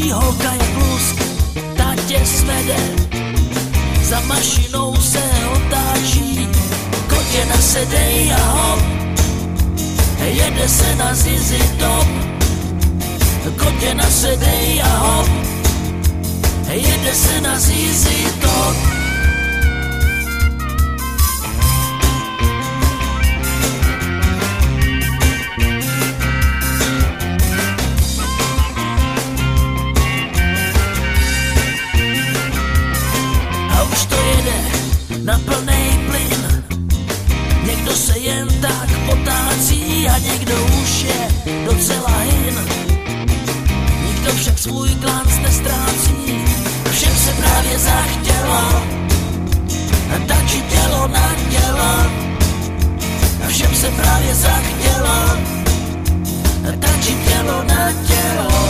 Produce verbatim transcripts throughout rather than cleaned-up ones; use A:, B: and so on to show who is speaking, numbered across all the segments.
A: Tvý holka je plusk, ta tě svede, za mašinou se otáčí, kotě nasedej a hop, jede se na zizi top. Kotě nasedej a hop, jede se na zizi top. Na plnej plyn, někdo se jen tak potácí a někdo už je docela hin. Nikdo však svůj glanc nestrácí, všem se právě zachtělo tačit tělo na tělo. Všem se právě zachtělo tačit tělo na tělo.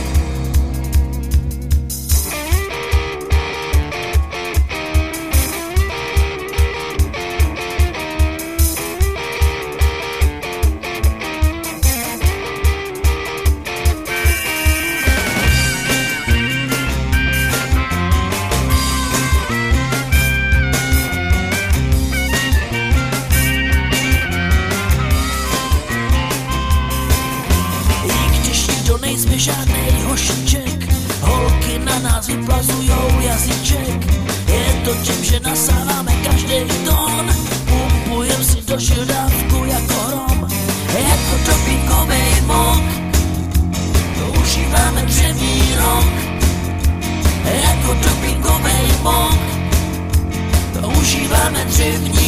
A: Nejsme žádnej hošiček, holky na nás vyplazujou jazyček. Je to tím, že nasáváme každej tón, pumpujem si do žildávku jako hrom. Jako dopingovej mok, užíváme dřevní rok. Jako dopingovej mok, užíváme dřevní